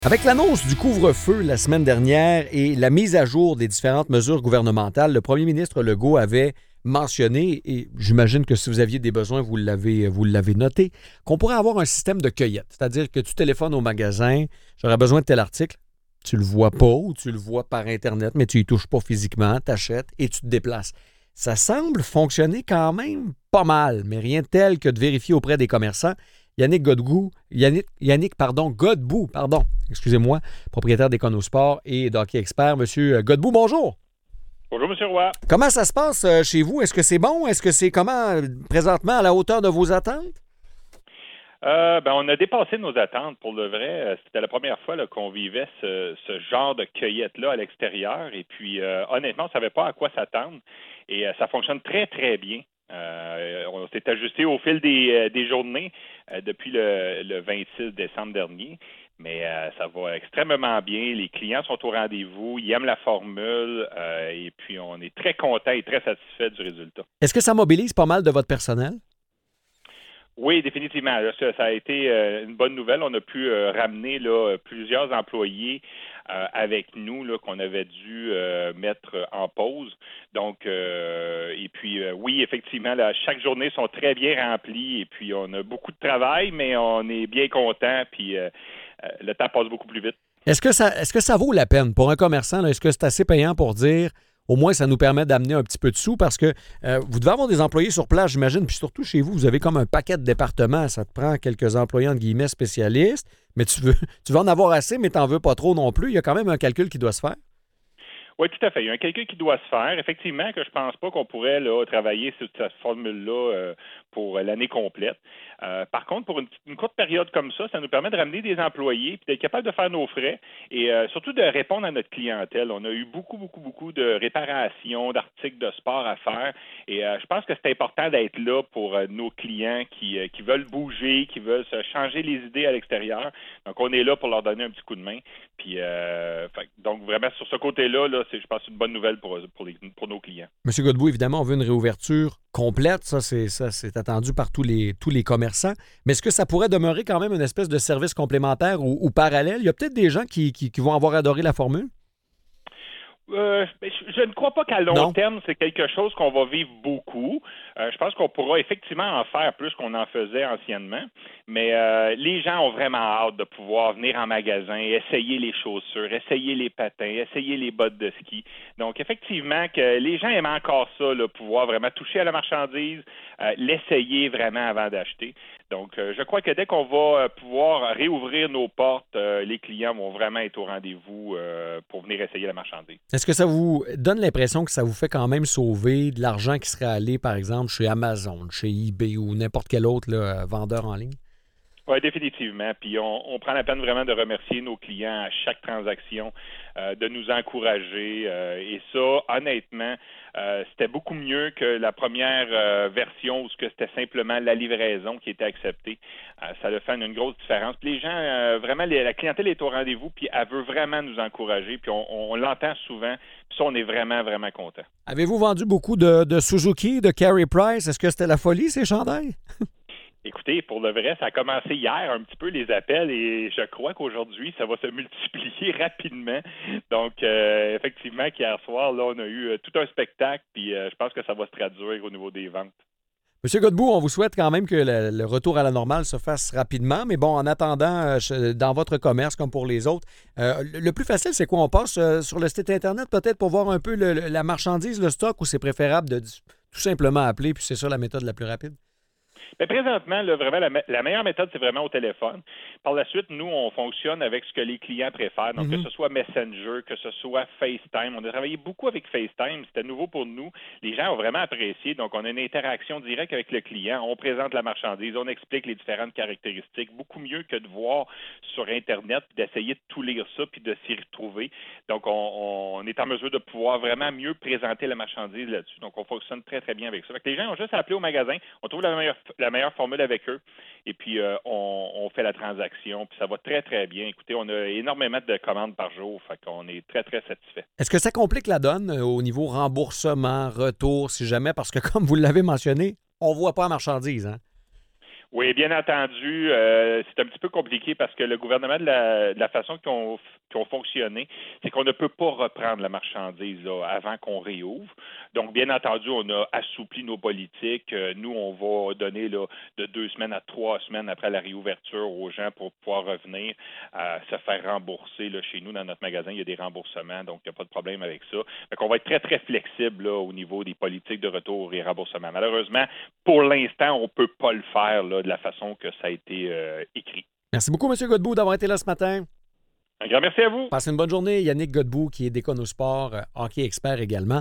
Avec l'annonce du couvre-feu la semaine dernière et la mise à jour des différentes mesures gouvernementales, le premier ministre Legault avait mentionné, et j'imagine que si vous aviez des besoins, vous l'avez noté, qu'on pourrait avoir un système de cueillette. C'est-à-dire que tu téléphones au magasin, j'aurais besoin de tel article, tu le vois pas ou tu le vois par Internet, mais tu y touches pas physiquement, t'achètes et tu te déplaces. Ça semble fonctionner quand même pas mal, mais rien de tel que de vérifier auprès des commerçants. Yannick Godbout, excusez-moi, propriétaire d'Econosport et d'Hockey Expert. Monsieur Godbout, bonjour. Bonjour, M. Roy. Comment ça se passe chez vous? Est-ce que c'est bon? Est-ce que c'est comment présentement à la hauteur de vos attentes? On a dépassé nos attentes pour le vrai. C'était la première fois là, qu'on vivait ce genre de cueillette-là à l'extérieur. Et puis, honnêtement, on ne savait pas à quoi s'attendre. Et ça fonctionne très, très bien. On s'est ajusté au fil des journées depuis le 26 décembre dernier. Mais ça va extrêmement bien. Les clients sont au rendez-vous. Ils aiment la formule. Et puis, on est très content et très satisfait du résultat. Est-ce que ça mobilise pas mal de votre personnel? Oui, définitivement. Là, ça a été une bonne nouvelle. On a pu ramener plusieurs employés avec nous là, qu'on avait dû mettre en pause. Donc, et puis, oui, effectivement, là, chaque journée sont très bien remplies et puis on a beaucoup de travail, mais on est bien content puis le temps passe beaucoup plus vite. Est-ce que ça vaut la peine pour un commerçant? Là, est-ce que c'est assez payant pour dire au moins ça nous permet d'amener un petit peu de sous parce que vous devez avoir des employés sur place, j'imagine, puis surtout chez vous avez comme un paquet de départements. Ça te prend quelques employés, entre guillemets, spécialistes, mais tu veux en avoir assez, mais tu n'en veux pas trop non plus. Il y a quand même un calcul qui doit se faire. Oui, tout à fait. Il y a un calcul qui doit se faire. Effectivement, que je pense pas qu'on pourrait là, travailler sur cette formule-là pour l'année complète. Par contre, pour une courte période comme ça nous permet de ramener des employés puis d'être capable de faire nos frais et surtout de répondre à notre clientèle. On a eu beaucoup de réparations, d'articles de sport à faire et je pense que c'est important d'être là pour nos clients qui veulent bouger, qui veulent se changer les idées à l'extérieur. Donc, on est là pour leur donner un petit coup de main. Puis, donc, vraiment, sur ce côté-là, c'est, je pense, une bonne nouvelle pour nos clients. Monsieur Godbout, évidemment, on veut une réouverture complète. Ça, c'est attendu par tous les commerçants. Mais est-ce que ça pourrait demeurer quand même une espèce de service complémentaire ou parallèle? Il y a peut-être des gens qui vont avoir adoré la formule. Je ne crois pas qu'à long terme, c'est quelque chose qu'on va vivre beaucoup. Je pense qu'on pourra effectivement en faire plus qu'on en faisait anciennement. Mais les gens ont vraiment hâte de pouvoir venir en magasin, essayer les chaussures, essayer les patins, essayer les bottes de ski. Donc, effectivement, que les gens aiment encore ça, là, pouvoir vraiment toucher à la marchandise, l'essayer vraiment avant d'acheter. Donc, je crois que dès qu'on va pouvoir réouvrir nos portes, les clients vont vraiment être au rendez-vous pour venir essayer la marchandise. Est-ce que ça vous donne l'impression que ça vous fait quand même sauver de l'argent qui serait allé, par exemple, chez Amazon, chez eBay ou n'importe quel autre là, vendeur en ligne? Oui, définitivement. Puis on prend la peine vraiment de remercier nos clients à chaque transaction, de nous encourager. Et ça, honnêtement, c'était beaucoup mieux que la première version où c'était simplement la livraison qui était acceptée. Ça a fait une grosse différence. Puis les gens, vraiment, la clientèle est au rendez-vous, puis elle veut vraiment nous encourager. Puis on l'entend souvent. Puis ça, on est vraiment, vraiment content. Avez-vous vendu beaucoup de Suzuki, de Carey Price? Est-ce que c'était la folie, ces chandails? Écoutez, pour le vrai, ça a commencé hier un petit peu les appels et je crois qu'aujourd'hui, ça va se multiplier rapidement. Donc, effectivement, qu'hier soir, là, on a eu tout un spectacle puis je pense que ça va se traduire au niveau des ventes. Monsieur Godbout, on vous souhaite quand même que le retour à la normale se fasse rapidement. Mais bon, en attendant, dans votre commerce comme pour les autres, le plus facile, c'est quoi? On passe sur le site Internet peut-être pour voir un peu la marchandise, le stock, ou c'est préférable de tout simplement appeler puis c'est ça la méthode la plus rapide? Mais présentement, là, vraiment, la meilleure méthode, c'est vraiment au téléphone. Par la suite, nous, on fonctionne avec ce que les clients préfèrent. Donc, que ce soit Messenger, que ce soit FaceTime. On a travaillé beaucoup avec FaceTime. C'était nouveau pour nous. Les gens ont vraiment apprécié. Donc, on a une interaction directe avec le client. On présente la marchandise. On explique les différentes caractéristiques. Beaucoup mieux que de voir sur Internet, puis d'essayer de tout lire ça, puis de s'y retrouver. Donc, on est en mesure de pouvoir vraiment mieux présenter la marchandise là-dessus. Donc, on fonctionne très, très bien avec ça. Fait que les gens ont juste appelé au magasin. On trouve la meilleure formule avec eux. Et puis, on fait la transaction. Puis, ça va très, très bien. Écoutez, on a énormément de commandes par jour. Fait qu'on est très, très satisfait. Est-ce que ça complique la donne au niveau remboursement, retour, si jamais? Parce que, comme vous l'avez mentionné, on ne voit pas la marchandise, hein? Oui, bien entendu, c'est un petit peu compliqué parce que le gouvernement, de la façon qu'ils ont fonctionné, c'est qu'on ne peut pas reprendre la marchandise là, avant qu'on réouvre. Donc, bien entendu, on a assoupli nos politiques. Nous, on va donner là, de 2 semaines à 3 semaines après la réouverture aux gens pour pouvoir revenir se faire rembourser. Là, chez nous, dans notre magasin, il y a des remboursements, donc il n'y a pas de problème avec ça. Donc, on va être très, très flexible là, au niveau des politiques de retour et remboursement. Malheureusement, pour l'instant, on ne peut pas le faire là, de la façon que ça a été écrit. Merci beaucoup, M. Godbout, d'avoir été là ce matin. Un grand merci à vous. Passez une bonne journée. Yannick Godbout, qui est d'Éconosport, hockey expert également.